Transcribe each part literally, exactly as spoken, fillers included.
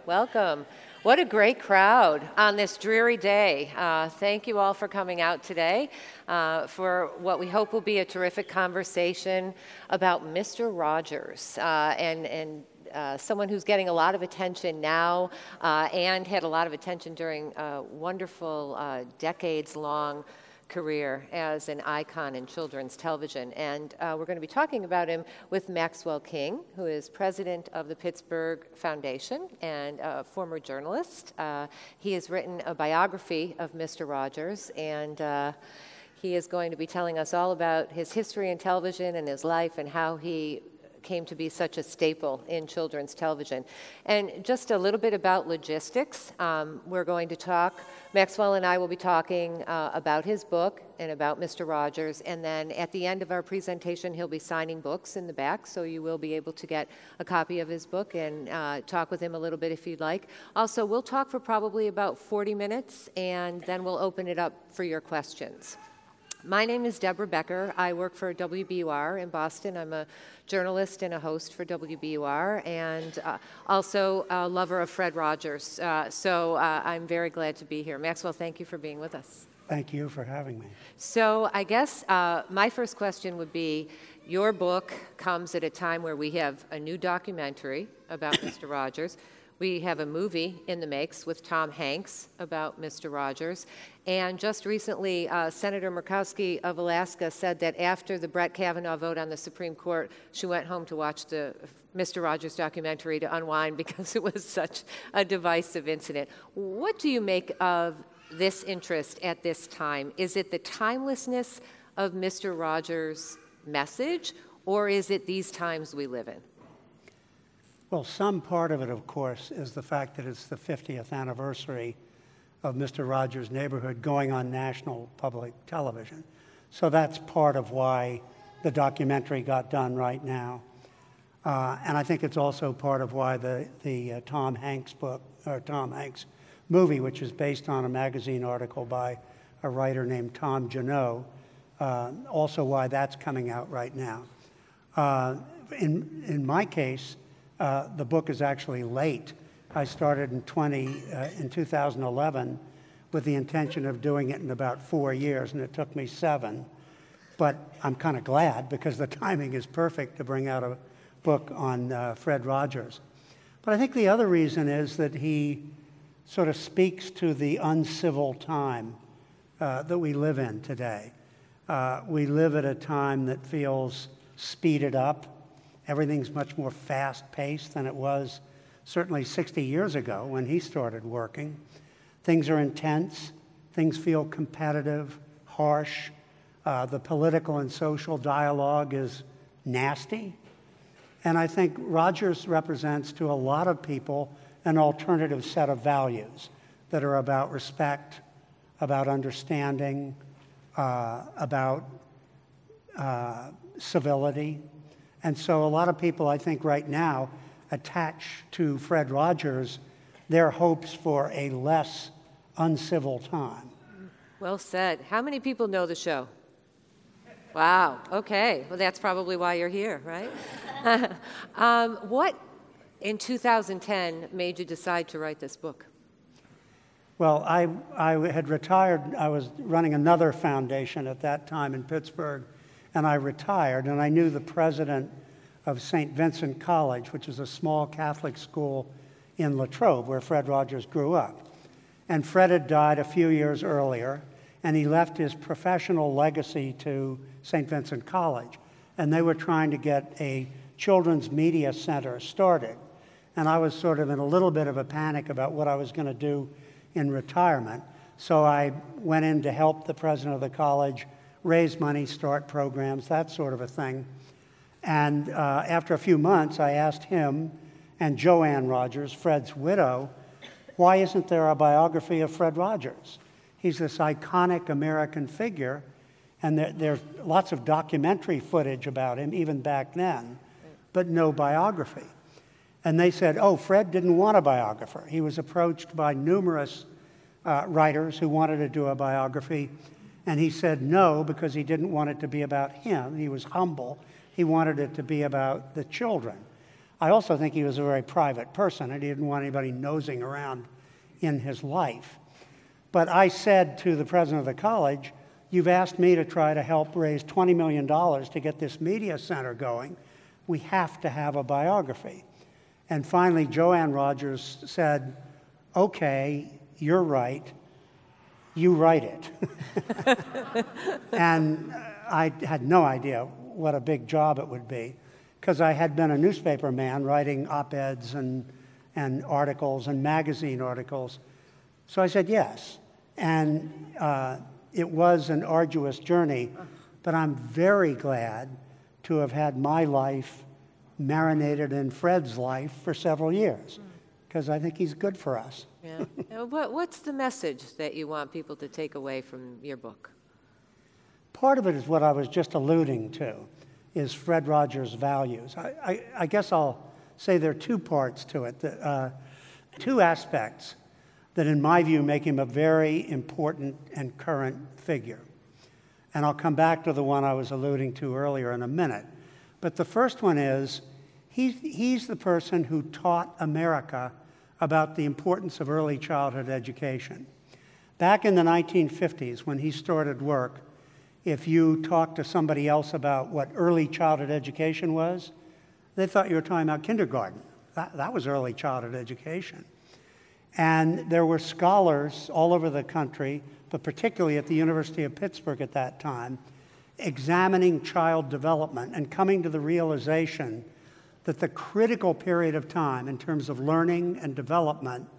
Welcome. What a great crowd on this dreary day. Uh, thank you all for coming out today uh, for what we hope will be a terrific conversation about Mister Rogers uh, and, and uh, someone who's getting a lot of attention now uh, and had a lot of attention during a wonderful uh, decades-long career as an icon in children's television. And uh, we're going to be talking about him with Maxwell King, who is president of the Pittsburgh Foundation and a former journalist. Uh, he has written a biography of Mister Rogers, and uh, he is going to be telling us all about his history in television and his life and how he came to be such a staple in children's television. And just a little bit about logistics. Um, we're going to talk, Maxwell and I will be talking uh, about his book and about Mister Rogers, and then at the end of our presentation, he'll be signing books in the back, so you will be able to get a copy of his book and uh, talk with him a little bit if you'd like. Also, we'll talk for probably about forty minutes, and then we'll open it up for your questions. My name is Deborah Becker. I work for W B U R in Boston. I'm a journalist and a host for W B U R, and uh, also a lover of Fred Rogers. Uh, so uh, I'm very glad to be here. Maxwell, thank you for being with us. Thank you for having me. So I guess uh, my first question would be, your book comes at a time where we have a new documentary about Mister Rogers. We have a movie in the makes with Tom Hanks about Mister Rogers. And just recently, uh, Senator Murkowski of Alaska said that after the Brett Kavanaugh vote on the Supreme Court, she went home to watch the Mister Rogers documentary to unwind because it was such a divisive incident. What do you make of this interest at this time? Is it the timelessness of Mister Rogers' message, or is it these times we live in? Well, some part of it, of course, is the fact that it's the fiftieth anniversary of Mister Rogers' Neighborhood going on national public television. So that's part of why the documentary got done right now. Uh, and I think it's also part of why the, the uh, Tom Hanks book, or Tom Hanks movie, which is based on a magazine article by a writer named Tom Junod, uh, also why that's coming out right now. Uh, in, in my case, Uh, the book is actually late. I started in twenty uh, in two thousand eleven with the intention of doing it in about four years, and it took me seven. But I'm kind of glad because the timing is perfect to bring out a book on uh, Fred Rogers. But I think the other reason is that he sort of speaks to the uncivil time uh, that we live in today. Uh, we live at a time that feels speeded up. Everything's much more fast-paced than it was certainly sixty years ago when he started working. Things are intense. Things feel competitive, harsh. Uh, the political and social dialogue is nasty. And I think Rogers represents to a lot of people an alternative set of values that are about respect, about understanding, uh, about uh, civility. And so a lot of people, I think, right now attach to Fred Rogers their hopes for a less uncivil time. Well said. How many people know the show? Wow. Okay. Well, that's probably why you're here, right? um, what, in two thousand ten, made you decide to write this book? Well, I, I had retired. I was running another foundation at that time in Pittsburgh, and I retired, and I knew the president of Saint Vincent College, which is a small Catholic school in Latrobe, where Fred Rogers grew up. And Fred had died a few years earlier, and he left his professional legacy to Saint Vincent College. And they were trying to get a children's media center started. And I was sort of in a little bit of a panic about what I was going to do in retirement. So I went in to help the president of the college raise money, start programs, that sort of a thing. And uh, after a few months, I asked him and Joanne Rogers, Fred's widow, why isn't there a biography of Fred Rogers? He's this iconic American figure, and there, there's lots of documentary footage about him, even back then, but no biography. And they said, oh, Fred didn't want a biographer. He was approached by numerous uh, writers who wanted to do a biography, and he said no because he didn't want it to be about him. He was humble. He wanted it to be about the children. I also think he was a very private person, and he didn't want anybody nosing around in his life. But I said to the president of the college, you've asked me to try to help raise twenty million dollars to get this media center going. We have to have a biography. And finally, Joanne Rogers said, okay, you're right. You write it. And I had no idea what a big job it would be, because I had been a newspaper man writing op-eds and, and articles and magazine articles. So I said yes. And uh, it was an arduous journey, but I'm very glad to have had my life marinated in Fred's life for several years, because I think he's good for us. Yeah. Now, what, what's the message that you want people to take away from your book? Part of it is what I was just alluding to, is Fred Rogers' values. I, I, I guess I'll say there are two parts to it, that, uh, two aspects that in my view make him a very important and current figure. And I'll come back to the one I was alluding to earlier in a minute. But the first one is, he's, he's the person who taught America about the importance of early childhood education. Back in the nineteen fifties, when he started work, if you talked to somebody else about what early childhood education was, they thought you were talking about kindergarten. That, that was early childhood education. And there were scholars all over the country, but particularly at the University of Pittsburgh at that time, examining child development and coming to the realization that the critical period of time in terms of learning and development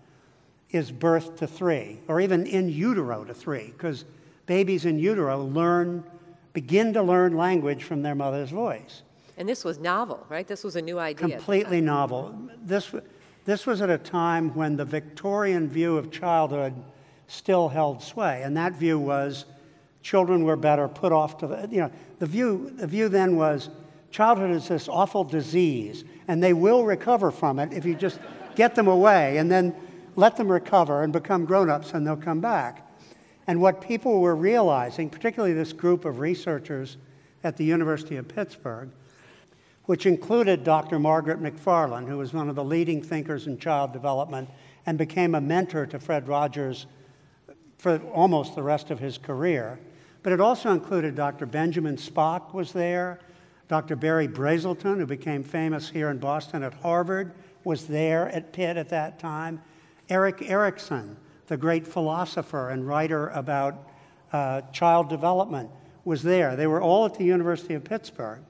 is birth to three, or even in utero to three, because babies in utero learn, begin to learn language from their mother's voice. And this was novel, right? This was a new idea. Completely novel. This, this was at a time when the Victorian view of childhood still held sway, and that view was children were better put off to the, you know, the view, the view then was childhood is this awful disease, and they will recover from it if you just get them away and then let them recover and become grown-ups, and they'll come back. And what people were realizing, particularly this group of researchers at the University of Pittsburgh, which included Doctor Margaret McFarland, who was one of the leading thinkers in child development and became a mentor to Fred Rogers for almost the rest of his career. But it also included Doctor Benjamin Spock was there. Doctor Barry Brazelton, who became famous here in Boston at Harvard, was there at Pitt at that time. Erik Erikson, the great philosopher and writer about uh, child development, was there. They were all at the University of Pittsburgh.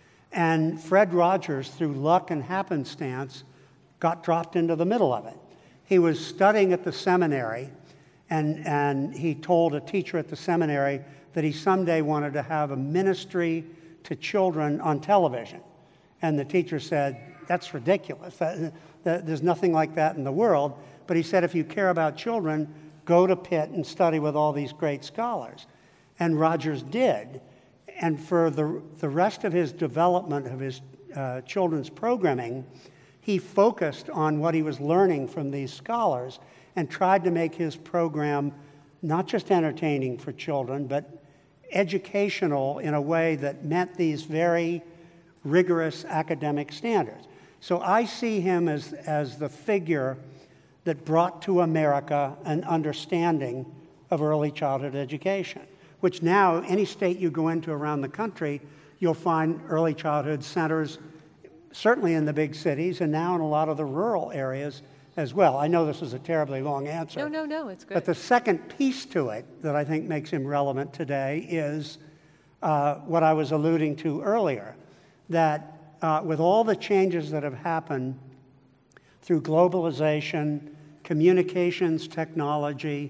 And Fred Rogers, through luck and happenstance, got dropped into the middle of it. He was studying at the seminary, and, and he told a teacher at the seminary that he someday wanted to have a ministry to children on television. And the teacher said, that's ridiculous. That, that, there's nothing like that in the world. But he said, if you care about children, go to Pitt and study with all these great scholars. And Rogers did. And for the, the rest of his development of his uh, children's programming, he focused on what he was learning from these scholars and tried to make his program not just entertaining for children, but educational in a way that met these very rigorous academic standards. So I see him as, as the figure that brought to America an understanding of early childhood education, which now, any state you go into around the country, you'll find early childhood centers, certainly in the big cities, and now in a lot of the rural areas as well. I know this is a terribly long answer. No, no, no, it's good. But the second piece to it that I think makes him relevant today is uh, what I was alluding to earlier, that uh, with all the changes that have happened through globalization, communications, technology,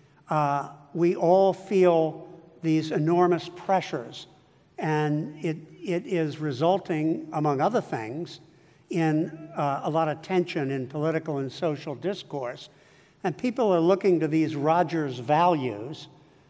uh, we all feel these enormous pressures, and it, it is resulting, among other things, in uh, a lot of tension in political and social discourse. And people are looking to these Rogers values.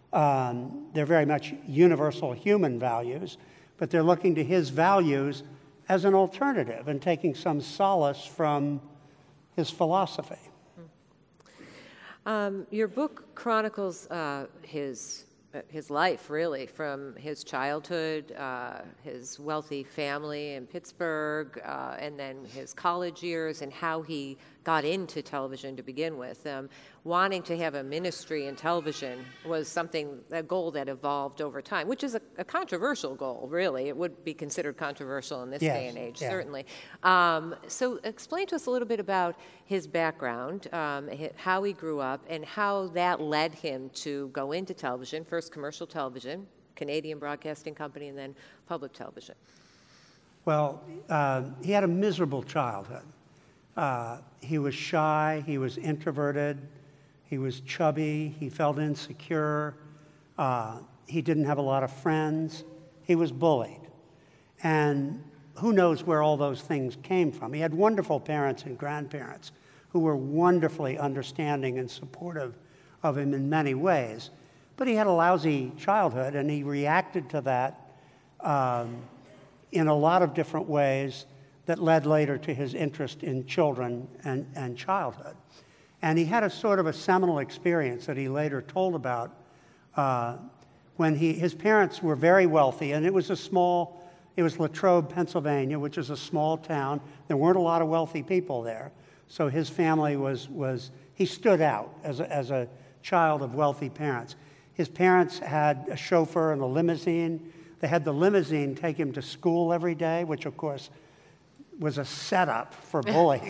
Um, they're very much universal human values, but they're looking to his values as an alternative and taking some solace from his philosophy. Um, your book chronicles uh, his his life, really, from his childhood, uh, his wealthy family in Pittsburgh, uh, and then his college years, and how he got into television to begin with. Um, wanting to have a ministry in television was something, a goal that evolved over time, which is a, a controversial goal, really. It would be considered controversial in this Yes, day and age, yeah. certainly. Um, so explain to us a little bit about his background, um, hi- how he grew up, and how that led him to go into television, first commercial television, Canadian Broadcasting Company, and then public television. Well, uh, he had a miserable childhood. Uh, he was shy, he was introverted, he was chubby, he felt insecure, uh, he didn't have a lot of friends, he was bullied. And who knows where all those things came from. He had wonderful parents and grandparents who were wonderfully understanding and supportive of him in many ways. But he had a lousy childhood, and he reacted to that um, in a lot of different ways that led later to his interest in children and, and childhood. And he had a sort of a seminal experience that he later told about uh, when he, his parents were very wealthy, and it was a small, it was Latrobe, Pennsylvania, which is a small town. There weren't a lot of wealthy people there. So his family was, was he stood out as a, as a child of wealthy parents. His parents had a chauffeur and a limousine. They had the limousine take him to school every day, which of course was a setup for bullying.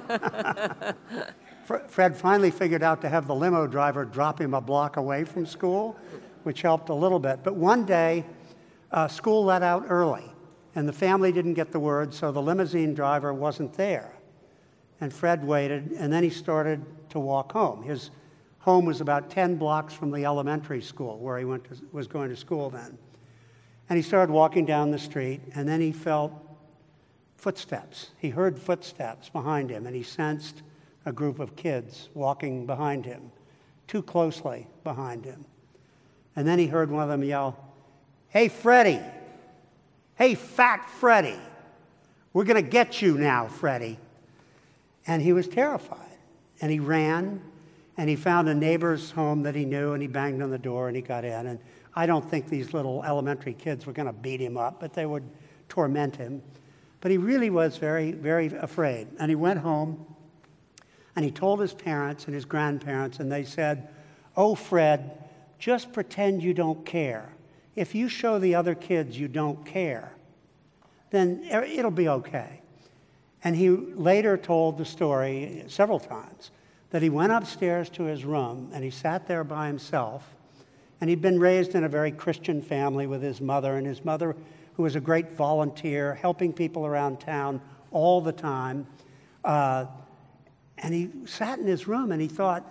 Fred finally figured out to have the limo driver drop him a block away from school, which helped a little bit. But one day, uh, school let out early, and the family didn't get the word, so the limousine driver wasn't there. And Fred waited, and then he started to walk home. His home was about ten blocks from the elementary school where he went to, was going to school then. And he started walking down the street, and then he felt footsteps. He heard footsteps behind him, and he sensed a group of kids walking behind him, too closely behind him. And then he heard one of them yell, "Hey, Freddie! Hey, fat Freddie! We're going to get you now, Freddie!" And he was terrified. And he ran, and he found a neighbor's home that he knew, and he banged on the door, and he got in. And I don't think these little elementary kids were going to beat him up, but they would torment him. But he really was very, very afraid. And he went home, and he told his parents and his grandparents, and they said, "Oh, Fred, just pretend you don't care. If you show the other kids you don't care, then it'll be okay." And he later told the story several times that he went upstairs to his room, and he sat there by himself. And he'd been raised in a very Christian family with his mother, and his mother, who was a great volunteer, helping people around town all the time. Uh, and he sat in his room, and he thought,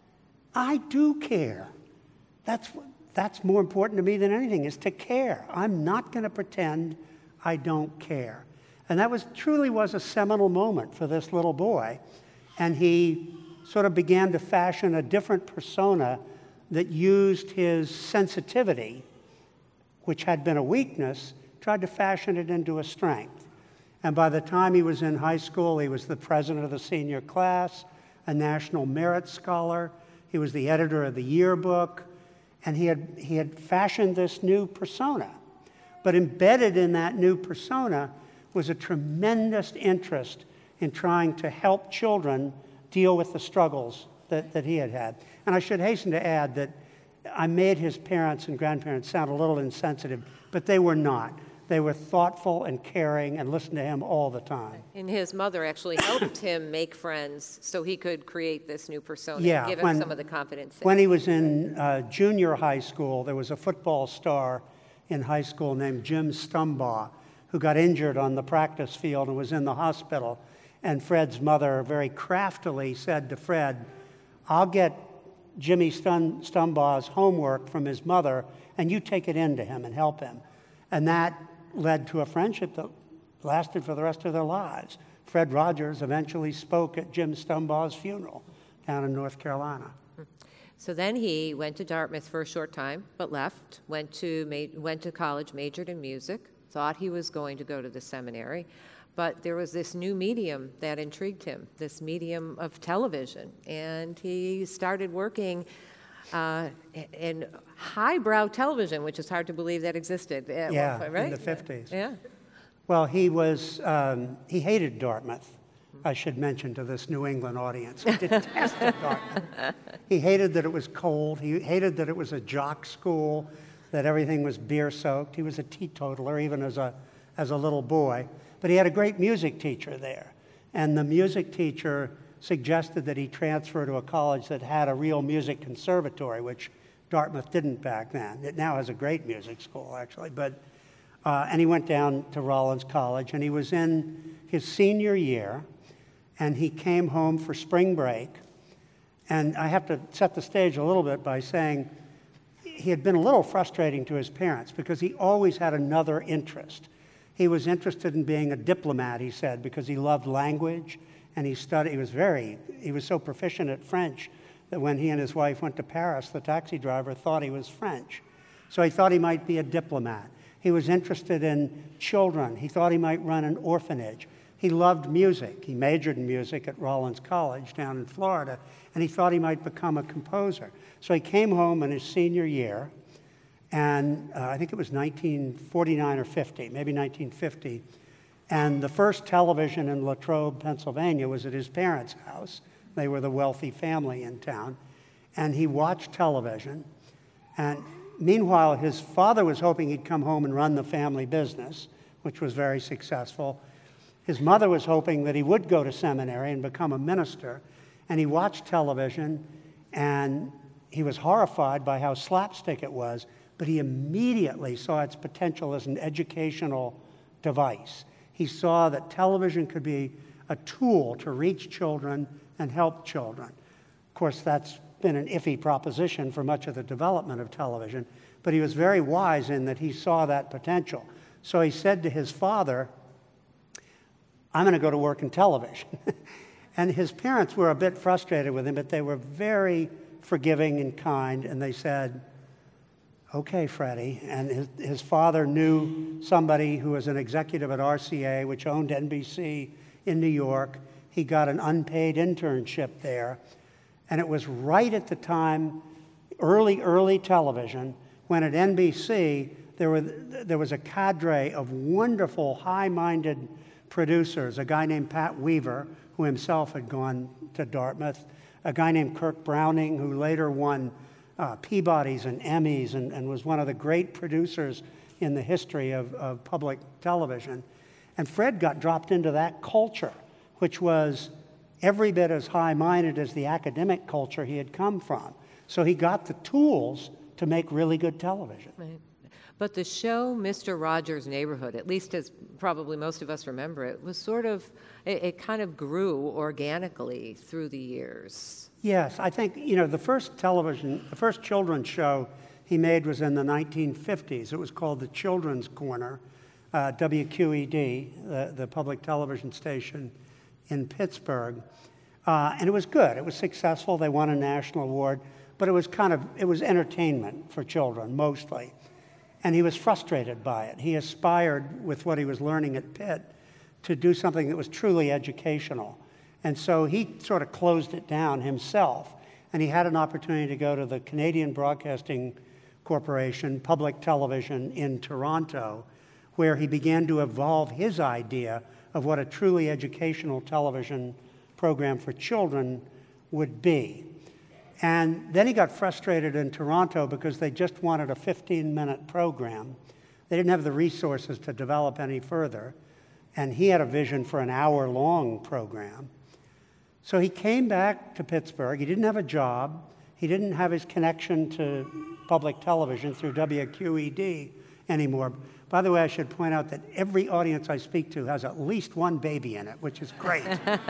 I do care. That's, that's more important to me than anything, is to care. I'm not going to pretend I don't care. And that was truly was a seminal moment for this little boy. And he sort of began to fashion a different persona that used his sensitivity, which had been a weakness, tried to fashion it into a strength. And by the time he was in high school, he was the president of the senior class, a National Merit Scholar. He was the editor of the yearbook. And he had, he had fashioned this new persona. But embedded in that new persona was a tremendous interest in trying to help children deal with the struggles that, that he had had. And I should hasten to add that I made his parents and grandparents sound a little insensitive, but they were not. They were thoughtful and caring and listened to him all the time. And his mother actually helped him make friends so he could create this new persona Yeah, and give him when- some of the confidence. When he was in uh, junior high school, there was a football star in high school named Jim Stumbaugh, who got injured on the practice field and was in the hospital. And Fred's mother very craftily said to Fred, I'll get Jimmy Stun- Stumbaugh's homework from his mother, and you take it in to him and help him. And that led to a friendship that lasted for the rest of their lives. Fred Rogers eventually spoke at Jim Stumbaugh's funeral down in North Carolina. So then he went to Dartmouth for a short time, but left, went to, ma- went to college, majored in music, thought he was going to go to the seminary, but there was this new medium that intrigued him, this medium of television. And he started working uh, in highbrow television, which is hard to believe that existed at Yeah, one point, right? in the fifties. Yeah. Well, he was, um, he hated Dartmouth, I should mention to this New England audience. He detested Dartmouth. He hated that it was cold. He hated that it was a jock school, that everything was beer-soaked. He was a teetotaler even as a, as a little boy. But he had a great music teacher there. And the music teacher suggested that he transfer to a college that had a real music conservatory, which Dartmouth didn't back then. It now has a great music school, actually. But, uh, and he went down to Rollins College, and he was in his senior year, and he came home for spring break. And I have to set the stage a little bit by saying he had been a little frustrating to his parents because he always had another interest. He was interested in being a diplomat, he said, because he loved language, and he studied, he was very, he was so proficient at French that when he and his wife went to Paris, the taxi driver thought he was French. So he thought he might be a diplomat. He was interested in children. He thought he might run an orphanage. He loved music. He majored in music at Rollins College down in Florida, and he thought he might become a composer. So he came home in his senior year, and uh, I think it was nineteen forty-nine or fifty, maybe nineteen fifty, and the first television in Latrobe, Pennsylvania was at his parents' house. They were the wealthy family in town, and he watched television, and meanwhile, his father was hoping he'd come home and run the family business, which was very successful. His mother was hoping that he would go to seminary and become a minister, and he watched television, and he was horrified by how slapstick it was, but he immediately saw its potential as an educational device. He saw that television could be a tool to reach children and help children. Of course, that's been an iffy proposition for much of the development of television, but he was very wise in that he saw that potential. So he said to his father, I'm going to go to work in television. And his parents were a bit frustrated with him, but they were very forgiving and kind, and they said, okay, Freddie. And his, his father knew somebody who was an executive at R C A, which owned N B C in New York. He got an unpaid internship there. And it was right at the time, early, early television, when at N B C there, were, there was a cadre of wonderful, high-minded producers, a guy named Pat Weaver, who himself had gone to Dartmouth, a guy named Kirk Browning, who later won uh, Peabodys and Emmys and, and was one of the great producers in the history of, of public television. And Fred got dropped into that culture, which was every bit as high-minded as the academic culture he had come from. So he got the tools to make really good television. Right. But the show Mister Rogers' Neighborhood, at least as probably most of us remember it, was sort of, it, it kind of grew organically through the years. Yes, I think, you know, the first television, the first children's show he made was in the nineteen fifties. It was called The Children's Corner, uh, W Q E D, the, the public television station in Pittsburgh. Uh, and it was good. It was successful. They won a national award. But it was kind of, it was entertainment for children, mostly. And he was frustrated by it. He aspired, with what he was learning at Pitt, to do something that was truly educational. And so he sort of closed it down himself. And he had an opportunity to go to the Canadian Broadcasting Corporation, public television in Toronto, where he began to evolve his idea of what a truly educational television program for children would be. And then he got frustrated in Toronto because they just wanted a fifteen-minute program. They didn't have the resources to develop any further. And he had a vision for an hour-long program. So he came back to Pittsburgh. He didn't have a job. He didn't have his connection to public television through W Q E D anymore. By the way, I should point out that every audience I speak to has at least one baby in it, which is great.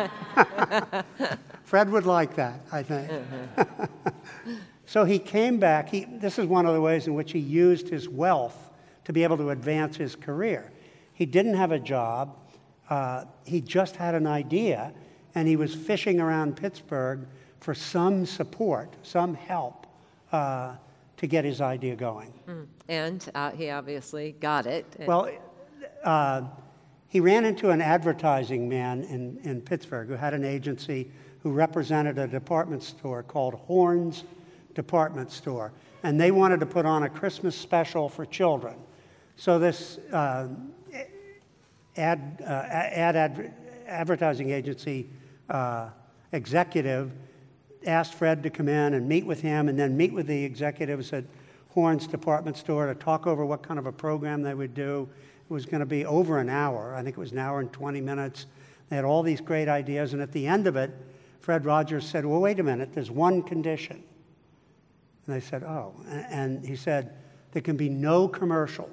Fred would like that, I think. So he came back. He, this is one of the ways in which he used his wealth to be able to advance his career. He didn't have a job. Uh, he just had an idea, and he was fishing around Pittsburgh for some support, some help uh, to get his idea going. Mm. And uh, he obviously got it. Well, uh, he ran into an advertising man in, in Pittsburgh who had an agency who represented a department store called Horne's department store. And they wanted to put on a Christmas special for children. So this uh, ad, uh, ad, ad advertising agency uh, executive asked Fred to come in and meet with him, and then meet with the executives at Horne's department store to talk over what kind of a program they would do. It was going to be over an hour. I think it was an hour and twenty minutes. They had all these great ideas, and at the end of it, Fred Rogers said, well, wait a minute, there's one condition. And they said, oh. And he said, there can be no commercials.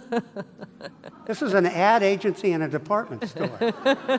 This is an ad agency and a department store.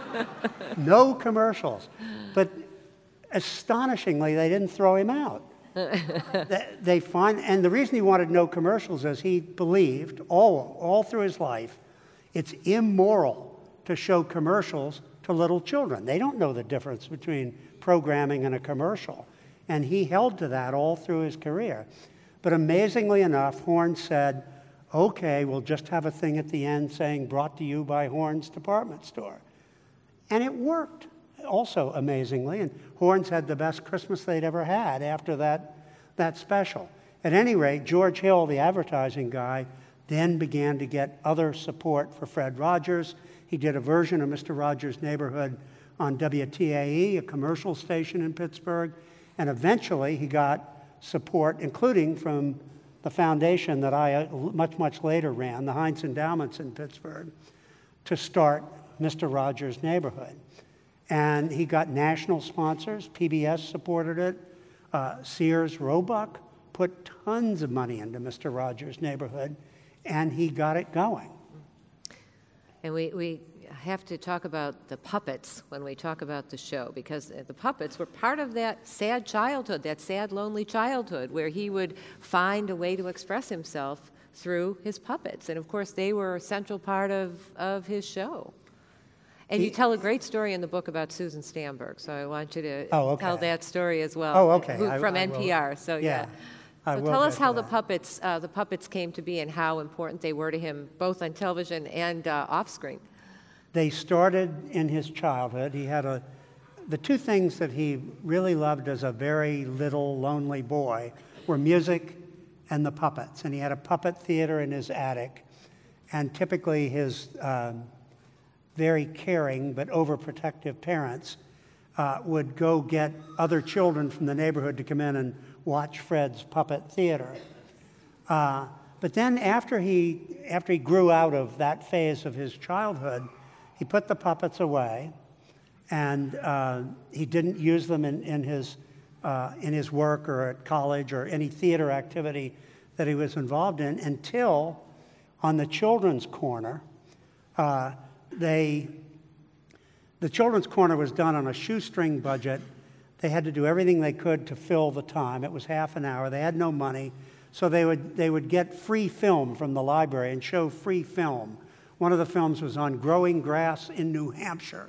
No commercials. But astonishingly, they didn't throw him out. They find, and the reason he wanted no commercials is he believed all, all through his life it's immoral to show commercials to little children. They don't know the difference between programming and a commercial. And he held to that all through his career. But amazingly enough, Horne said, okay, we'll just have a thing at the end saying brought to you by Horne's department store. And it worked also amazingly. And Horne's had the best Christmas they'd ever had after that, that special. At any rate, George Hill, the advertising guy, then began to get other support for Fred Rogers. He did a version of Mister Rogers' Neighborhood on W T A E, a commercial station in Pittsburgh. And eventually he got support, including from the foundation that I much, much later ran, the Heinz Endowments in Pittsburgh, to start Mister Rogers' Neighborhood. And he got national sponsors. P B S supported it. Uh, Sears Roebuck put tons of money into Mister Rogers' Neighborhood, and he got it going. And we, we have to talk about the puppets when we talk about the show, because the puppets were part of that sad childhood, that sad, lonely childhood, where he would find a way to express himself through his puppets. And of course, they were a central part of, of his show. And He- you tell a great story in the book about Susan Stamberg, so I want you to Oh, okay. tell that story as well. Oh, okay. who- I- From I will. N P R, so yeah. Yeah, I So will tell us get to how the that. puppets, uh, the puppets came to be and how important they were to him, both on television and uh, off-screen. They started in his childhood. He had a, the two things that he really loved as a very little, lonely boy were music and the puppets. And he had a puppet theater in his attic. And typically his um, very caring but overprotective parents uh, would go get other children from the neighborhood to come in and watch Fred's puppet theater. Uh, but then after he, after he grew out of that phase of his childhood, he put the puppets away, and uh, he didn't use them in, in, his, uh, in his work or at college or any theater activity that he was involved in until on the Children's Corner, uh, they, the Children's Corner was done on a shoestring budget. They had to do everything they could to fill the time. It was half an hour. They had no money, so they would, they would get free film from the library and show free film. One of the films was on growing grass in New Hampshire.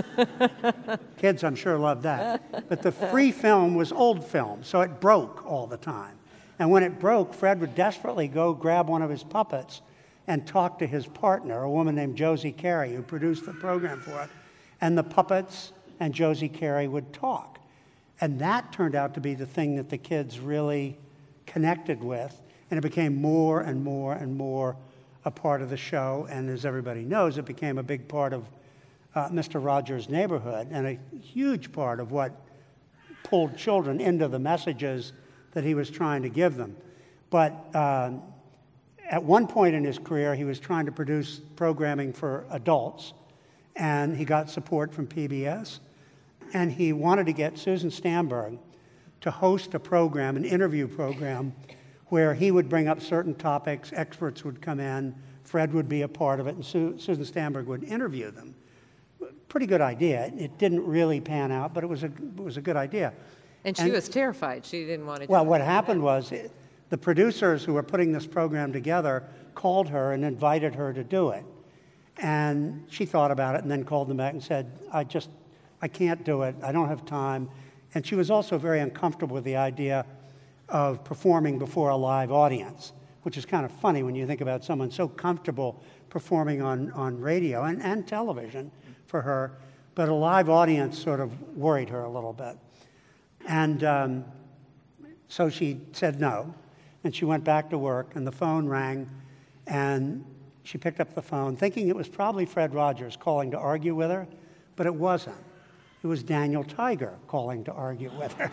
Kids, I'm sure, loved that. But the free film was old film, so it broke all the time. And when it broke, Fred would desperately go grab one of his puppets and talk to his partner, a woman named Josie Carey, who produced the program for it. And the puppets and Josie Carey would talk. And that turned out to be the thing that the kids really connected with. And it became more and more and more a part of the show, and as everybody knows, it became a big part of uh, Mister Rogers' Neighborhood and a huge part of what pulled children into the messages that he was trying to give them. But um, at one point in his career, he was trying to produce programming for adults, and he got support from P B S, and he wanted to get Susan Stamberg to host a program, an interview program, where he would bring up certain topics, experts would come in, Fred would be a part of it, and Su- Susan Stamberg would interview them. Pretty good idea. It didn't really pan out, but it was a, it was a good idea. And she And- was terrified. She didn't want to do Well, it. what happened was it- the producers who were putting this program together called her and invited her to do it. And she thought about it and then called them back and said, I just, I can't do it. I don't have time. And she was also very uncomfortable with the idea of performing before a live audience, which is kind of funny when you think about someone so comfortable performing on, on radio and, and television for her. But a live audience sort of worried her a little bit. And um, So she said no, and she went back to work, and the phone rang, and she picked up the phone, thinking it was probably Fred Rogers calling to argue with her, but it wasn't. It was Daniel Tiger calling to argue with her.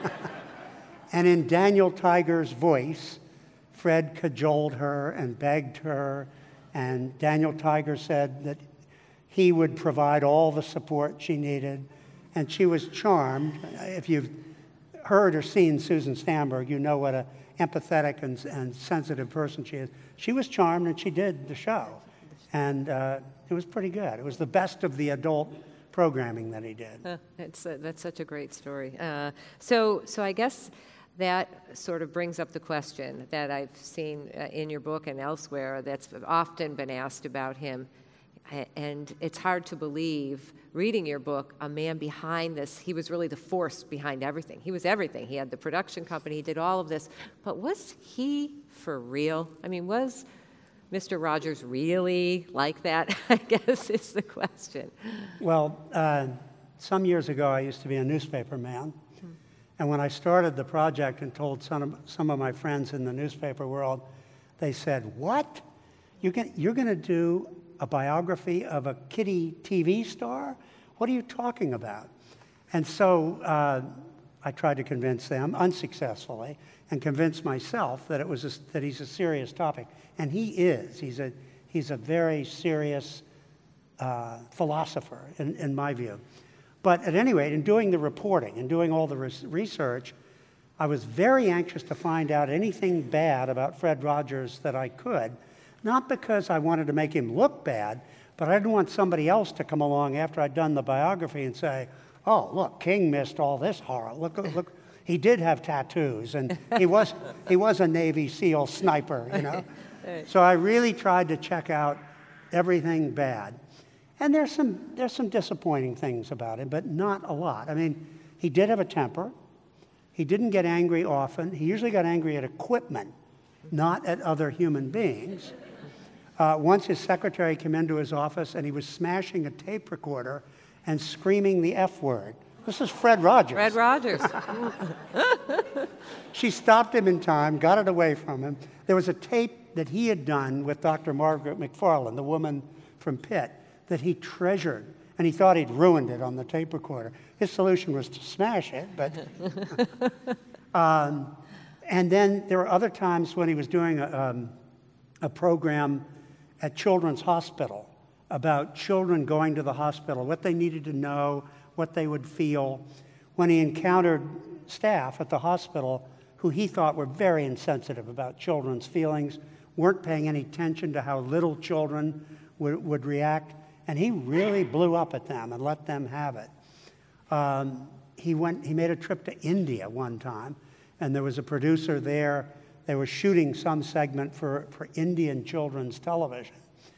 And in Daniel Tiger's voice, Fred cajoled her and begged her, and Daniel Tiger said that he would provide all the support she needed, and she was charmed. If you've heard or seen Susan Stamberg, you know what an empathetic and, and sensitive person she is. She was charmed, and she did the show, and uh, it was pretty good. It was the best of the adult programming that he did. Uh, it's, uh, that's such a great story. Uh, so, so I guess that sort of brings up the question that I've seen uh, in your book and elsewhere that's often been asked about him. And it's hard to believe, reading your book, a man behind this. He was really the force behind everything. He was everything. He had the production company. He did all of this. But was he for real? I mean, was Mister Rogers really like that, I guess, is the question. Well, uh, some years ago, I used to be a newspaper man. Hmm. And when I started the project and told some of, some of my friends in the newspaper world, they said, what? You're going you're going to do a biography of a kiddie T V star? What are you talking about? And so uh, I tried to convince them, unsuccessfully, and convince myself that it was a, that he's a serious topic. And he is. He's a, he's a very serious uh, philosopher, in, in my view. But at any rate, in doing the reporting and doing all the res- research, I was very anxious to find out anything bad about Fred Rogers that I could, not because I wanted to make him look bad, but I didn't want somebody else to come along after I'd done the biography and say, oh, look, King missed all this horror. Look, look, he did have tattoos, and he was, he was a Navy SEAL sniper, you know? So I really tried to check out everything bad. And there's some, there's some disappointing things about him, but not a lot. I mean, he did have a temper. He didn't get angry often. He usually got angry at equipment, not at other human beings. Uh, once his secretary came into his office and he was smashing a tape recorder and screaming the F word. This is Fred Rogers. Fred Rogers. She stopped him in time, got it away from him. There was a tape that he had done with Doctor Margaret McFarland, the woman from Pitt, that he treasured, and he thought he'd ruined it on the tape recorder. His solution was to smash it, but... um, and then there were other times when he was doing a, um, a program at Children's Hospital about children going to the hospital, what they needed to know, what they would feel. When he encountered staff at the hospital who he thought were very insensitive about children's feelings, weren't paying any attention to how little children would, would react, and he really blew up at them and let them have it. Um, he went. He made a trip to India one time, and there was a producer there. They were shooting some segment for, for Indian children's television.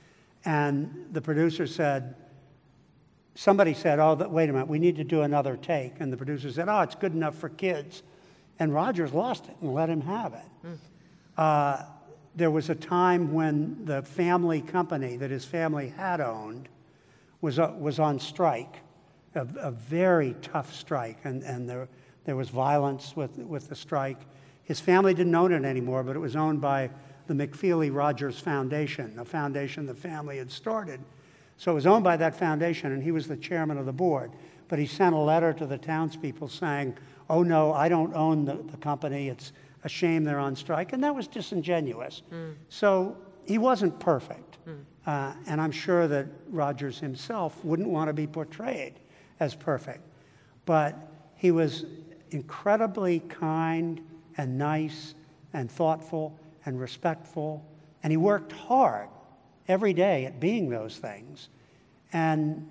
And the producer said, somebody said, oh, wait a minute, we need to do another take. And the producer said, oh, it's good enough for kids. And Rogers lost it and let him have it. Mm. Uh, there was a time when the family company that his family had owned was, uh, was on strike, a, a very tough strike. And, and there, there was violence with, with the strike. His family didn't own it anymore, but it was owned by the McFeely-Rogers Foundation, a foundation the family had started. So it was owned by that foundation, and he was the chairman of the board. But he sent a letter to the townspeople saying, oh, no, I don't own the, the company. It's a shame they're on strike. And that was disingenuous. Mm. So he wasn't perfect. Mm. Uh, and I'm sure that Rogers himself wouldn't want to be portrayed as perfect. But he was incredibly kind and nice and thoughtful and respectful, and he worked hard every day at being those things. And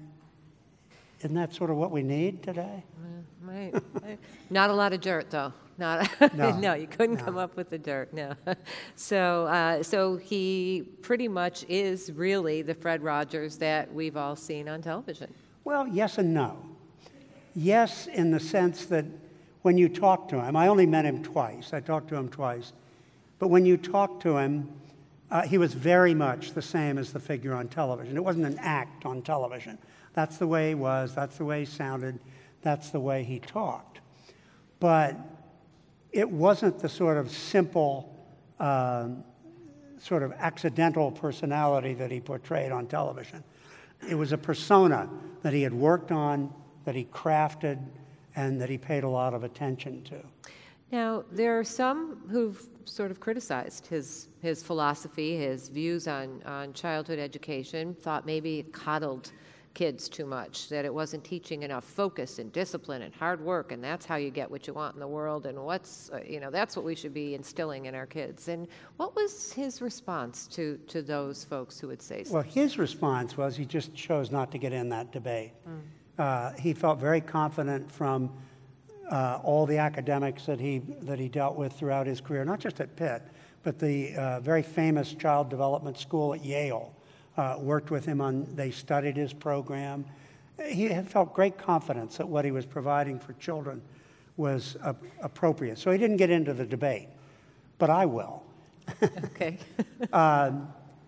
isn't that sort of what we need today? Right. Not a lot of dirt, though. Not no, no, you couldn't no. come up with the dirt. No. So, uh, so he pretty much is really the Fred Rogers that we've all seen on television. Well, yes and no. Yes, in the sense that when you talk to him, I only met him twice. I talked to him twice. But when you talk to him, uh, he was very much the same as the figure on television. It wasn't an act on television. That's the way he was. That's the way he sounded. That's the way he talked. But it wasn't the sort of simple, um, sort of accidental personality that he portrayed on television. It was a persona that he had worked on, that he crafted, and that he paid a lot of attention to. Now, there are some who've sort of criticized his his philosophy, his views on, on childhood education, thought maybe it coddled kids too much, that it wasn't teaching enough focus and discipline and hard work, and that's how you get what you want in the world, and what's, uh, you know, that's what we should be instilling in our kids. And what was his response to, to those folks who would say so? Well, his response was he just chose not to get in that debate. Mm. Uh, he felt very confident from uh, all the academics that he, that he dealt with throughout his career, not just at Pitt, but the uh, very famous Child Development School at Yale. Uh, worked with him on, they studied his program. He had felt great confidence that what he was providing for children was uh, appropriate. So he didn't get into the debate, but I will. Okay. um,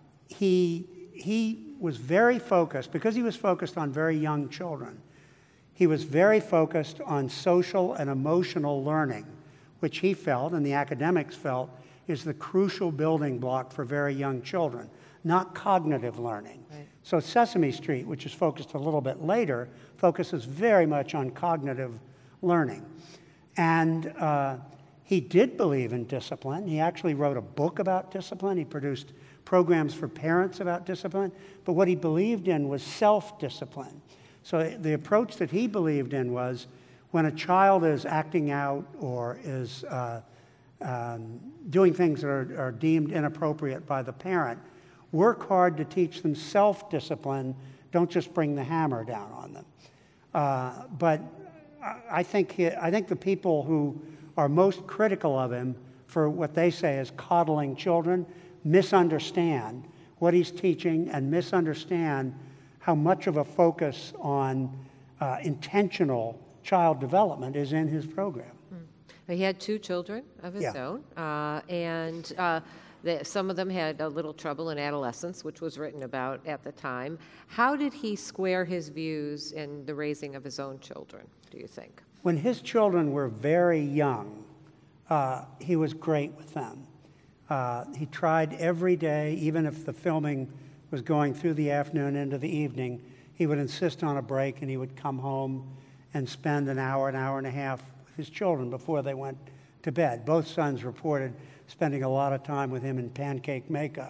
he, he was very focused, because he was focused on very young children, he was very focused on social and emotional learning, which he felt, and the academics felt, is the crucial building block for very young children, not cognitive learning. Right. So Sesame Street, which is focused a little bit later, focuses very much on cognitive learning. And uh, he did believe in discipline. He actually wrote a book about discipline. He produced programs for parents about discipline. But what he believed in was self-discipline. So the approach that he believed in was when a child is acting out or is uh, um, doing things that are, are deemed inappropriate by the parent, work hard to teach them self-discipline. Don't just bring the hammer down on them. Uh, but I think, he, I think the people who are most critical of him for what they say is coddling children misunderstand what he's teaching and misunderstand how much of a focus on uh, intentional child development is in his program. Mm. He had two children of his yeah. own, uh, and uh, the, some of them had a little trouble in adolescence, which was written about at the time. How did he square his views in the raising of his own children, do you think? When his children were very young, uh, he was great with them. Uh, he tried every day, even if the filming was going through the afternoon into the evening, he would insist on a break, and he would come home and spend an hour, an hour and a half with his children before they went to bed. Both sons reported spending a lot of time with him in pancake makeup.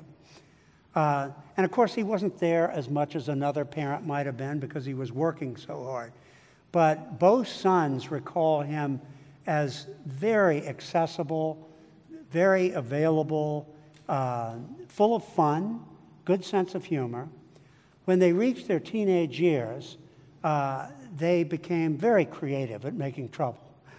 Uh, and of course, he wasn't there as much as another parent might have been because he was working so hard. But both sons recall him as very accessible, very available, uh, full of fun, good sense of humor. When they reached their teenage years, uh, they became very creative at making trouble.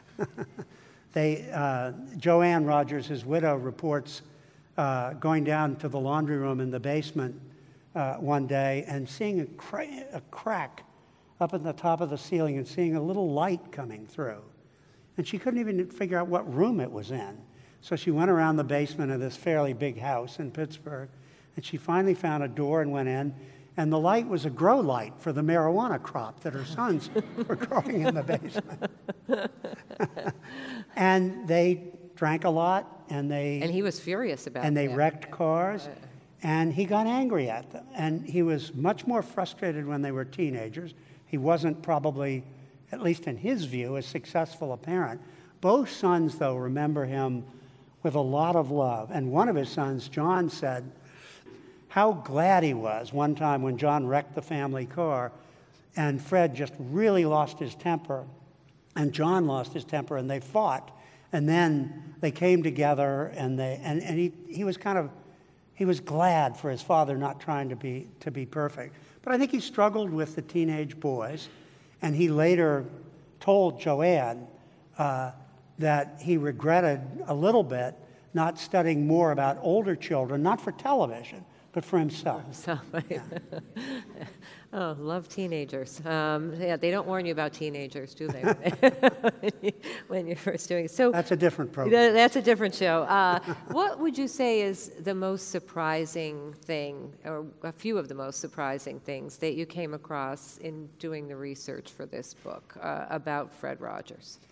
they, uh, Joanne Rogers, his widow, reports uh, going down to the laundry room in the basement uh, one day and seeing a, cra- a crack up at the top of the ceiling and seeing a little light coming through. And she couldn't even figure out what room it was in. So she went around the basement of this fairly big house in Pittsburgh, and she finally found a door and went in, and the light was a grow light for the marijuana crop that her sons were growing in the basement. And they drank a lot, and they... And he was furious about it. And they that. wrecked cars, and he got angry at them. And he was much more frustrated when they were teenagers. He wasn't probably, at least in his view, as successful a parent. Both sons, though, remember him with a lot of love. And one of his sons, John, said how glad he was one time when John wrecked the family car and Fred just really lost his temper and John lost his temper and they fought. And then they came together and they and, and he, he was kind of, he was glad for his father not trying to be to be perfect. But I think he struggled with the teenage boys, and he later told Joanne uh, that he regretted a little bit not studying more about older children, not for television, but for himself. himself. Yeah. Oh, love teenagers. Um, yeah, they don't warn you about teenagers, do they? When you're first doing it. So that's a different program. That's a different show. Uh, what would you say is the most surprising thing, or a few of the most surprising things that you came across in doing the research for this book uh, about Fred Rogers?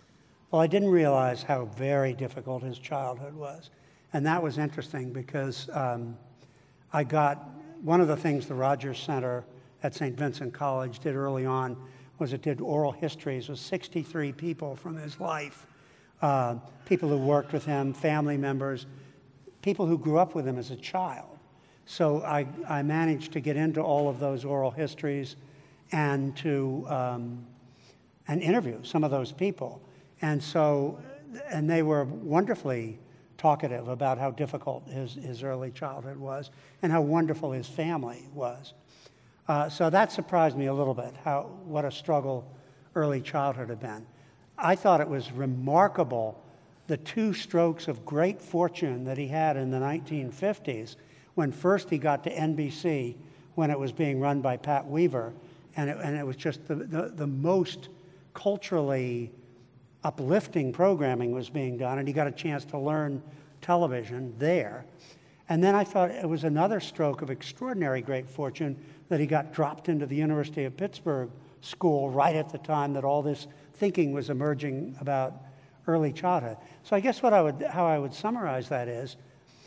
Well, I didn't realize how very difficult his childhood was. And that was interesting because um, I got, one of the things the Rogers Center at Saint Vincent College did early on was it did oral histories with sixty-three people from his life, uh, people who worked with him, family members, people who grew up with him as a child. So I, I managed to get into all of those oral histories and to um, and interview some of those people. And so, and they were wonderfully talkative about how difficult his, his early childhood was and how wonderful his family was. Uh, so that surprised me a little bit, how, what a struggle early childhood had been. I thought it was remarkable the two strokes of great fortune that he had in the nineteen fifties when first he got to N B C when it was being run by Pat Weaver, and it, and it was just the, the, the most culturally uplifting programming was being done, and he got a chance to learn television there. And then I thought it was another stroke of extraordinary great fortune that he got dropped into the University of Pittsburgh school right at the time that all this thinking was emerging about early childhood. So I guess what I would, how I would summarize that is,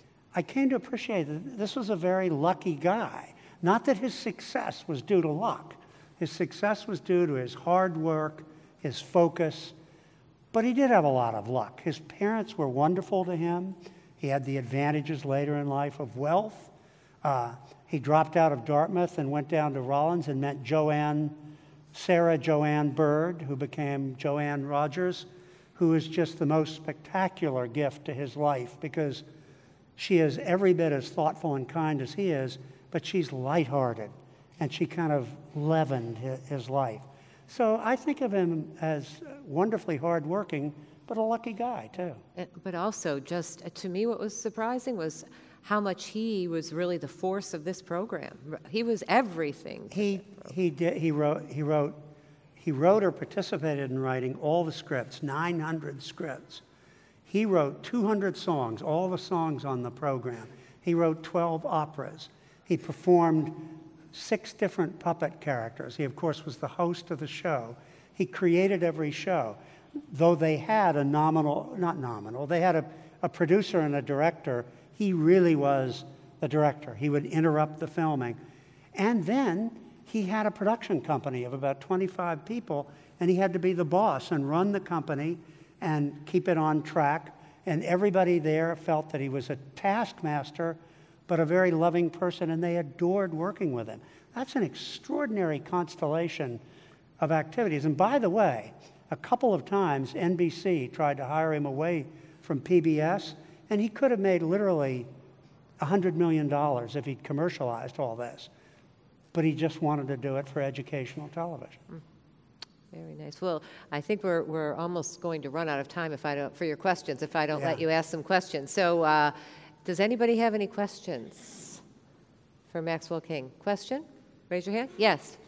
I came to appreciate that this was a very lucky guy. Not that his success was due to luck. His success was due to his hard work, his focus, but he did have a lot of luck. His parents were wonderful to him. He had the advantages later in life of wealth. Uh, he dropped out of Dartmouth and went down to Rollins and met Joanne, Sarah Joanne Bird, who became Joanne Rogers, who is just the most spectacular gift to his life because she is every bit as thoughtful and kind as he is, but she's lighthearted, and she kind of leavened his, his life. So I think of him as wonderfully hardworking, but a lucky guy, too. Uh, But also, just uh, to me, what was surprising was how much he was really the force of this program. R- He was everything. He, he, did, he, wrote, he, wrote, he wrote or participated in writing all the scripts, nine hundred scripts. He wrote two hundred songs, all the songs on the program. He wrote twelve operas. He performed six different puppet characters. He, of course, was the host of the show. He created every show. Though they had a nominal, not nominal, they had a, a producer and a director, he really was the director. He would interrupt the filming. And then he had a production company of about twenty-five people, and he had to be the boss and run the company and keep it on track. And everybody there felt that he was a taskmaster, but a very loving person, and they adored working with him. That's an extraordinary constellation of activities. And by the way, a couple of times N B C tried to hire him away from P B S, and he could have made literally one hundred million dollars if he'd commercialized all this. But he just wanted to do it for educational television. Mm. Very nice. Well, I think we're we're almost going to run out of time if I don't for your questions if I don't Yeah. let you ask some questions. So, uh, does anybody have any questions for Maxwell King? Question? Raise your hand. Yes.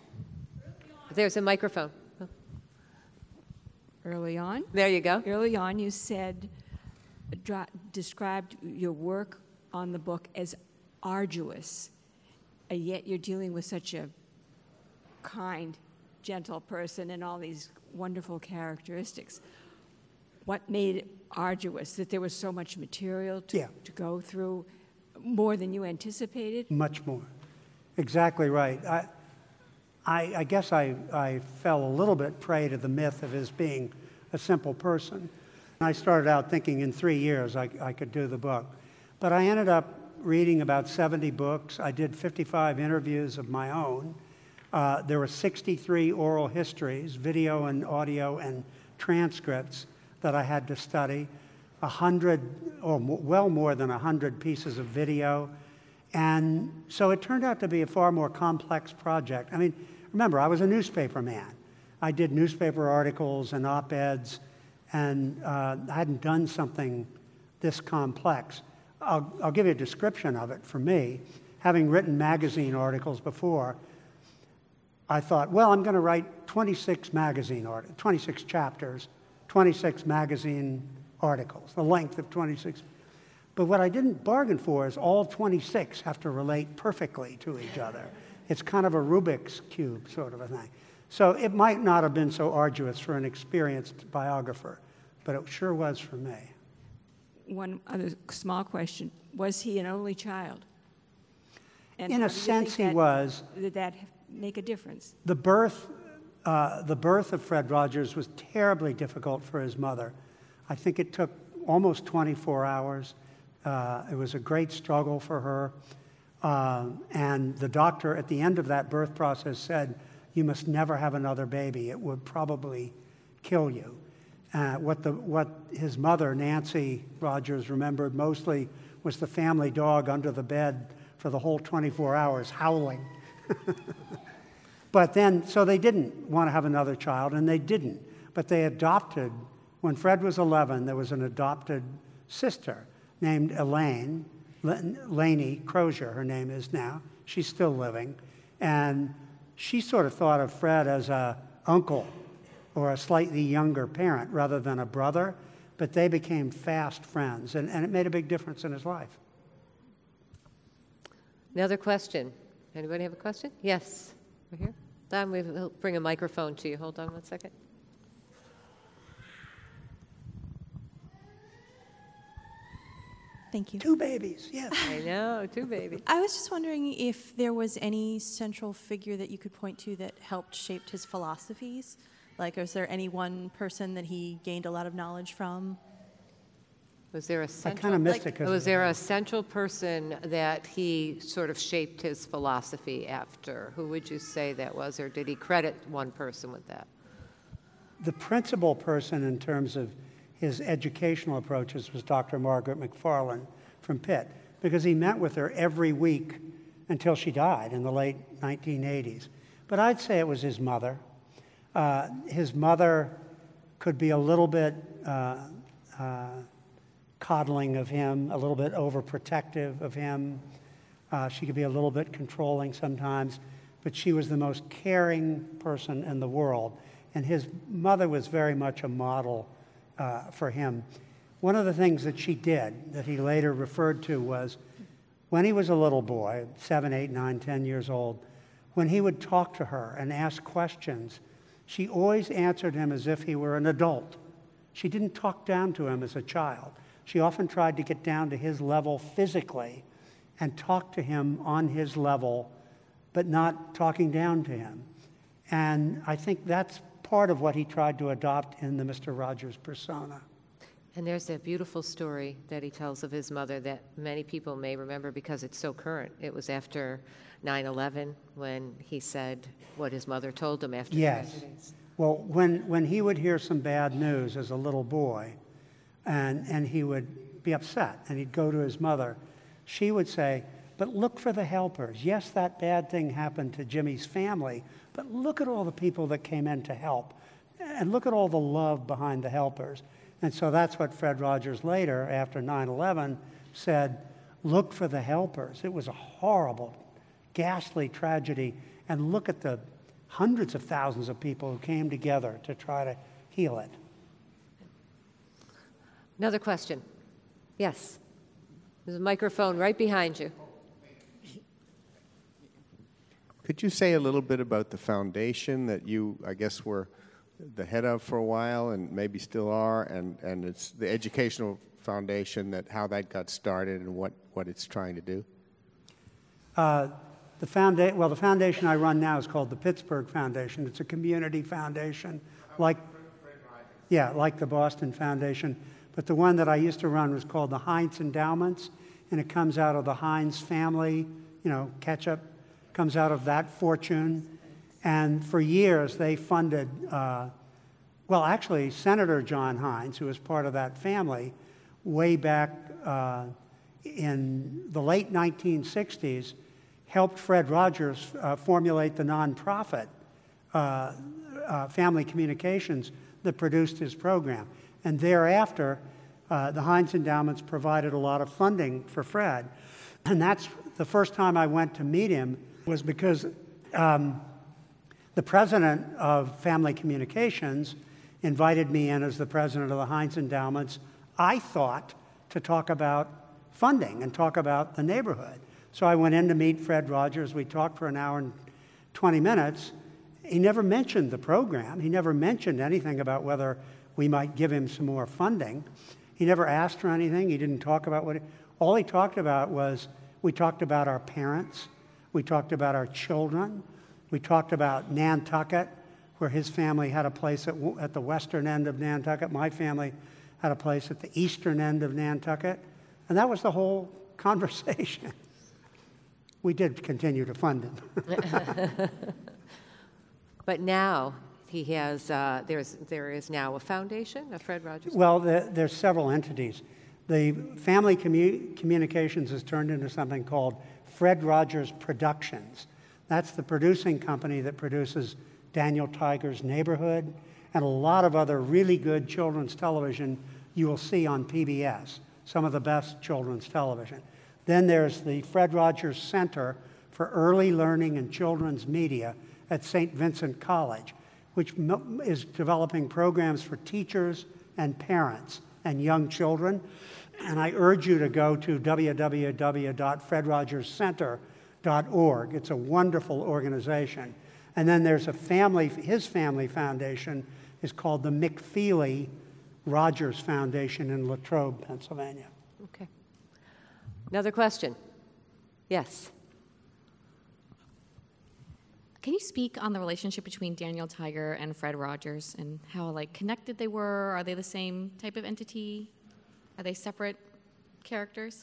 There's a microphone. Oh, Early on, there you go. early on, you said, dra- described your work on the book as arduous, and yet you're dealing with such a kind, gentle person and all these wonderful characteristics. What made it arduous? That there was so much material to, Yeah. to go through, more than you anticipated? Much more. Exactly right. I, I, I guess I, I fell a little bit prey to the myth of his being a simple person. I started out thinking in three years I, I could do the book. But I ended up reading about seventy books. I did fifty-five interviews of my own. Uh, there were sixty-three oral histories, video and audio and transcripts that I had to study, a hundred, or mo- well more than a hundred pieces of video. And so it turned out to be a far more complex project. I mean, remember, I was a newspaper man. I did newspaper articles and op-eds, and uh, I hadn't done something this complex. I'll, I'll give you a description of it for me. Having written magazine articles before, I thought, well, I'm going to write twenty-six magazine art, twenty-six chapters, twenty-six magazine articles, the length of twenty-six. But what I didn't bargain for is all twenty-six have to relate perfectly to each other. It's kind of a Rubik's Cube sort of a thing. So it might not have been so arduous for an experienced biographer, but it sure was for me. One other small question, was he an only child? And In how a do you sense, he think that- was. Did that make a difference? The birth, uh, the birth of Fred Rogers was terribly difficult for his mother. I think it took almost twenty-four hours. Uh, it was a great struggle for her. Uh, and the doctor at the end of that birth process said, you must never have another baby. It would probably kill you. Uh, what, the, what his mother, Nancy Rogers, remembered mostly was the family dog under the bed for the whole twenty-four hours, howling. But then, so they didn't want to have another child, and they didn't. But they adopted, when Fred was eleven, there was an adopted sister named Elaine, Lainey Crozier, her name is now. She's still living. And she sort of thought of Fred as a uncle or a slightly younger parent rather than a brother, but they became fast friends, and, and it made a big difference in his life. Another question. Anybody have a question? Yes, over here. Don, we'll bring a microphone to you. Hold on one second. Thank you. Two babies, yes. I know, two babies. I was just wondering if there was any central figure that you could point to that helped shape his philosophies. Like, is there any one person that he gained a lot of knowledge from? Was there a I central? kind of missed like- it because Was there a central person that he sort of shaped his philosophy after? Who would you say that was, or did he credit one person with that? the principal person in terms of his educational approaches was Doctor Margaret McFarland from Pitt, because he met with her every week until she died in the late nineteen eighties. But I'd say it was his mother. Uh, his mother could be a little bit uh, uh, coddling of him, a little bit overprotective of him. Uh, she could be a little bit controlling sometimes, but she was the most caring person in the world. And his mother was very much a model uh, for him. One of the things that she did that he later referred to was when he was a little boy, seven, eight, nine, ten years old, when he would talk to her and ask questions, she always answered him as if he were an adult. She didn't talk down to him as a child. She often tried to get down to his level physically and talk to him on his level, but not talking down to him. And I think that's part of what he tried to adopt in the Mister Rogers persona. And there's that beautiful story that he tells of his mother that many people may remember because it's so current. It was after nine eleven when he said what his mother told him after Yes. the tragedies. Well, when, when he would hear some bad news as a little boy, and, and he would be upset, and he'd go to his mother, she would say, but look for the helpers. Yes, that bad thing happened to Jimmy's family, but look at all the people that came in to help, and look at all the love behind the helpers. And so that's what Fred Rogers later, after nine eleven, said, look for the helpers. It was a horrible, ghastly tragedy, and look at the hundreds of thousands of people who came together to try to heal it. Another question. Yes. There's a microphone right behind you. Could you say a little bit about the foundation that you, I guess, were the head of for a while and maybe still are, and, and it's the educational foundation, that how that got started and what, what it's trying to do? Uh, the founda- well, the foundation I run now is called the Pittsburgh Foundation. It's a community foundation, like, yeah, like the Boston Foundation. But the one that I used to run was called the Heinz Endowments, and it comes out of the Heinz family, you know, ketchup comes out of that fortune. And for years, they funded, uh, well, actually, Senator John Heinz, who was part of that family, way back uh, in the late nineteen sixties, helped Fred Rogers uh, formulate the nonprofit uh, uh, Family Communications that produced his program. And thereafter, uh, the Heinz Endowments provided a lot of funding for Fred. And that's the first time I went to meet him was because um, the president of Family Communications invited me in as the president of the Heinz Endowments, I thought, to talk about funding and talk about the neighborhood. So I went in to meet Fred Rogers. We talked for an hour and twenty minutes. He never mentioned the program. He never mentioned anything about whether we might give him some more funding. He never asked for anything. He didn't talk about what, it, all he talked about was, we talked about our parents, we talked about our children, we talked about Nantucket, where his family had a place at, at the western end of Nantucket. My family had a place at the eastern end of Nantucket. And that was the whole conversation. We did continue to fund him. But now he has, uh, there's, there is now a foundation, a Fred Rogers? Well, the, there's several entities. The Family Commu- Communications has turned into something called Fred Rogers Productions. That's the producing company that produces Daniel Tiger's Neighborhood and a lot of other really good children's television you will see on P B S, some of the best children's television. Then there's the Fred Rogers Center for Early Learning and Children's Media at Saint Vincent College, which is developing programs for teachers and parents and young children. And I urge you to go to w w w dot fred rogers center dot org. It's a wonderful organization. And then there's a family, his family foundation is called the McFeely Rogers Foundation in Latrobe, Pennsylvania. Okay. Another question? Yes. Can you speak on the relationship between Daniel Tiger and Fred Rogers and how like connected they were? Are they the same type of entity? Are they separate characters?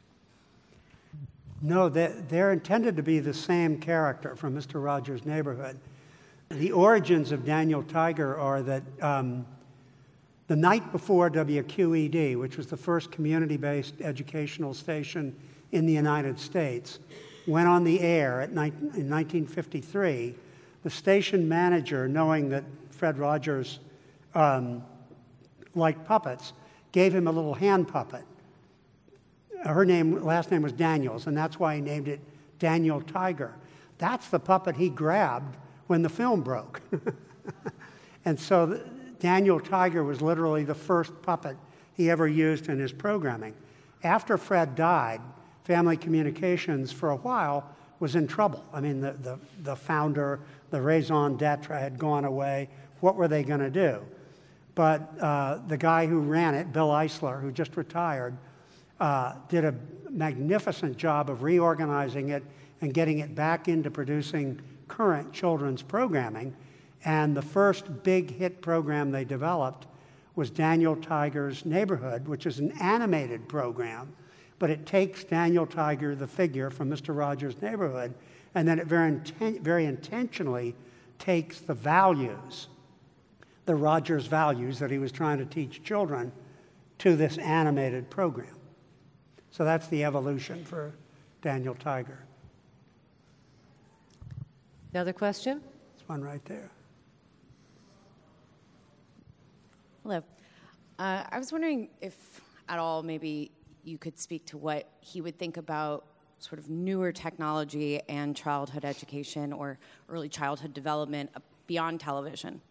No, they're, they're intended to be the same character from Mister Rogers' Neighborhood. The origins of Daniel Tiger are that um, the night before W Q E D, which was the first community-based educational station in the United States, went on the air at ni- in nineteen fifty-three, the station manager, knowing that Fred Rogers um, liked puppets, gave him a little hand puppet. Her name, last name was Daniels, and that's why he named it Daniel Tiger. That's the puppet he grabbed when the film broke. And so the, Daniel Tiger was literally the first puppet he ever used in his programming. After Fred died, Family Communications, for a while, was in trouble. I mean, the, the, the founder, the raison d'etre had gone away. What were they going to do? But uh, the guy who ran it, Bill Eisler, who just retired, uh, did a magnificent job of reorganizing it and getting it back into producing current children's programming. And the first big hit program they developed was Daniel Tiger's Neighborhood, which is an animated program, but it takes Daniel Tiger, the figure from Mister Rogers' Neighborhood, and then it very, inten- very intentionally takes the values, the Rogers values that he was trying to teach children, to this animated program. So that's the evolution for Daniel Tiger. Another question? There's one right there. Hello. Uh, I was wondering if at all maybe you could speak to what he would think about sort of newer technology and childhood education or early childhood development beyond television.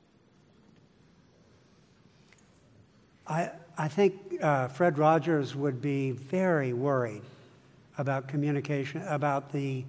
I, I think uh, Fred Rogers would be very worried about communication, about the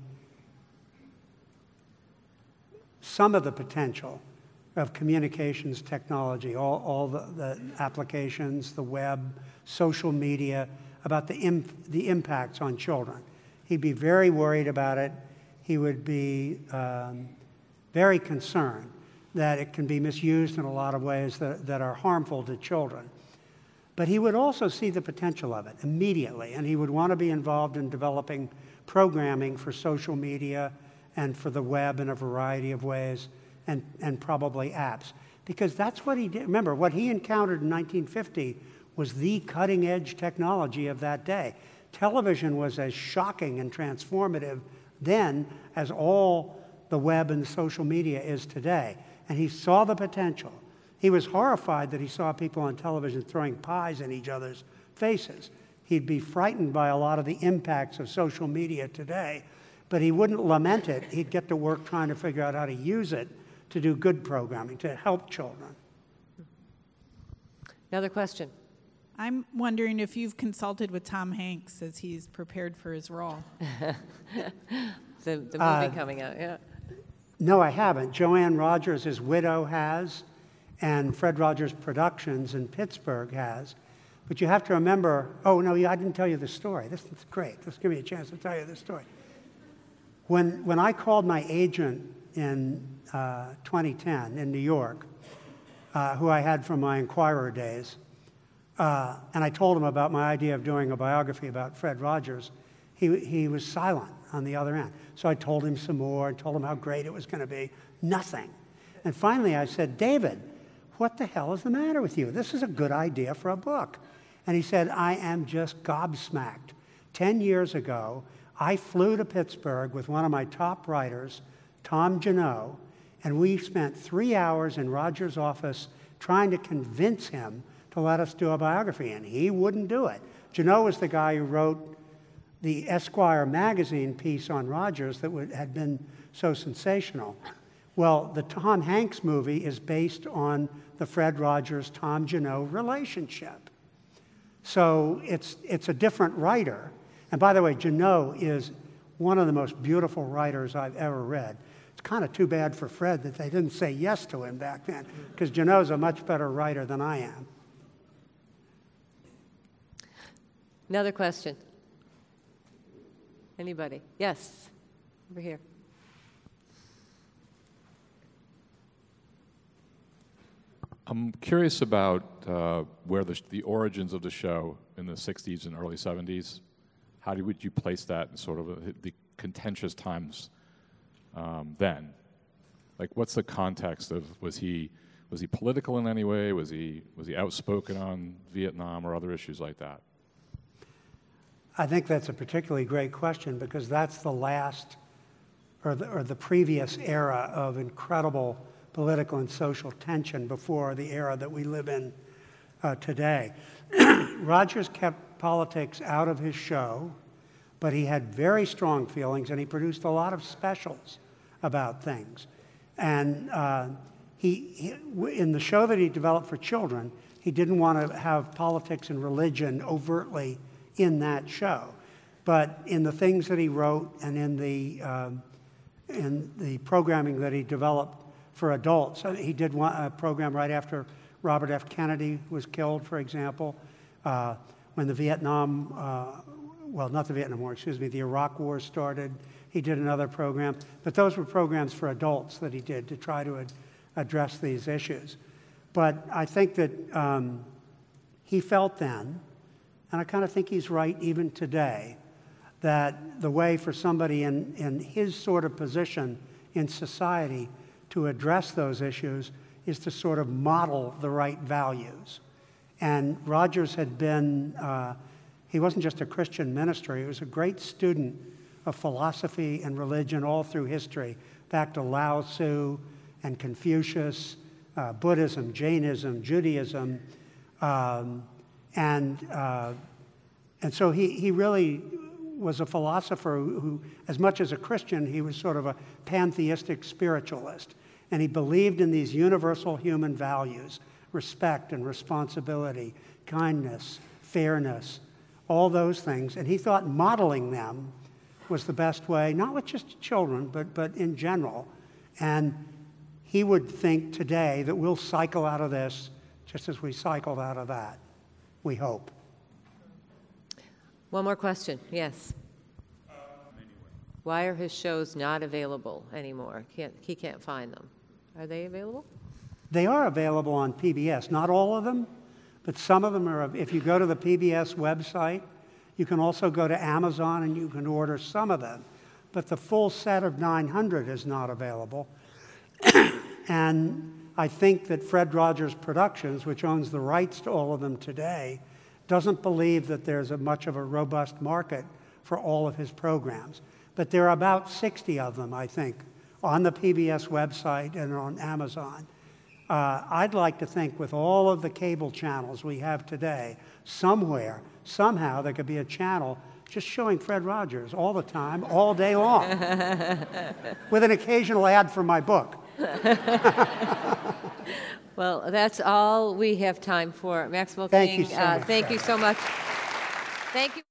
some of the potential of communications technology, all, all the, the applications, the web, social media, about the, imp, the impacts on children. He'd be very worried about it. He would be um, very concerned that it can be misused in a lot of ways that, that are harmful to children. But he would also see the potential of it immediately, and he would want to be involved in developing programming for social media and for the web in a variety of ways, and, and probably apps. Because that's what he did. Remember, what he encountered in nineteen fifty was the cutting-edge technology of that day. Television was as shocking and transformative then as all the web and social media is today. And he saw the potential. He was horrified that he saw people on television throwing pies in each other's faces. He'd be frightened by a lot of the impacts of social media today, but he wouldn't lament it. He'd get to work trying to figure out how to use it to do good programming, to help children. Another question? I'm wondering if you've consulted with Tom Hanks as he's prepared for his role. the, the movie Uh, coming out, yeah. No, I haven't. Joanne Rogers, his widow, has. and Fred Rogers Productions in Pittsburgh has. But you have to remember, oh, no, yeah, I didn't tell you this story. This is great. This give me a chance to tell you this story. When, when I called my agent in uh, twenty ten in New York, uh, who I had from my Inquirer days, uh, and I told him about my idea of doing a biography about Fred Rogers, he, he was silent on the other end. So I told him some more and told him how great it was going to be. Nothing. And finally I said, David, what the hell is the matter with you? This is a good idea for a book. And he said, I am just gobsmacked. Ten years ago, I flew to Pittsburgh with one of my top writers, Tom Janot, and we spent three hours in Rogers' office trying to convince him to let us do a biography, and he wouldn't do it. Janot was the guy who wrote the Esquire magazine piece on Rogers that would, had been so sensational. Well, the Tom Hanks movie is based on the Fred Rogers-Tom Janot relationship. So it's, it's a different writer. And by the way, Janot is one of the most beautiful writers I've ever read. It's kind of too bad for Fred that they didn't say yes to him back then, because Janot's a much better writer than I am. Another question. Anybody? Yes, over here. I'm curious about uh, where the, the origins of the show in the sixties and early seventies. How do, would you place that in sort of a, the contentious times um, then? Like, what's the context of, was he was he political in any way? Was he was he outspoken on Vietnam or other issues like that? I think that's a particularly great question, because that's the last or the, or the previous era of incredible political and social tension before the era that we live in uh, today. Rogers kept politics out of his show, but he had very strong feelings, and he produced a lot of specials about things. And uh, he, he, in the show that he developed for children, he didn't want to have politics and religion overtly in that show. But in the things that he wrote and in the, um, in the programming that he developed for adults, he did one, a program right after Robert F. Kennedy was killed, for example, uh, when the Vietnam, uh, well, not the Vietnam War, excuse me, the Iraq War started. He did another program. But those were programs for adults that he did to try to ad- address these issues. But I think that um, he felt then, and I kind of think he's right even today, that the way for somebody in, in his sort of position in society to address those issues is to sort of model the right values. And Rogers had been, uh, he wasn't just a Christian minister, he was a great student of philosophy and religion all through history, back to Lao Tzu and Confucius, uh, Buddhism, Jainism, Judaism, um, and uh, and so he, he really was a philosopher who, who, as much as a Christian, he was sort of a pantheistic spiritualist. And he believed in these universal human values, respect and responsibility, kindness, fairness, all those things. And he thought modeling them was the best way, not with just children, but, but in general. And he would think today that we'll cycle out of this just as we cycled out of that, we hope. One more question. Yes. Why are his shows not available anymore? Can't, he can't find them. Are they available? They are available on P B S. Not all of them, but some of them are. If you go to the P B S website, you can also go to Amazon and you can order some of them. But the full set of nine hundred is not available. And I think that Fred Rogers Productions, which owns the rights to all of them today, doesn't believe that there's a much of a robust market for all of his programs. But there are about sixty of them, I think, on the P B S website and on Amazon. Uh, I'd like to think with all of the cable channels we have today, somewhere, somehow, there could be a channel just showing Fred Rogers all the time, all day long, with an occasional ad for my book. Well, that's all we have time for. Maxwell Thank King, you so uh, much. thank you so much. Thank you.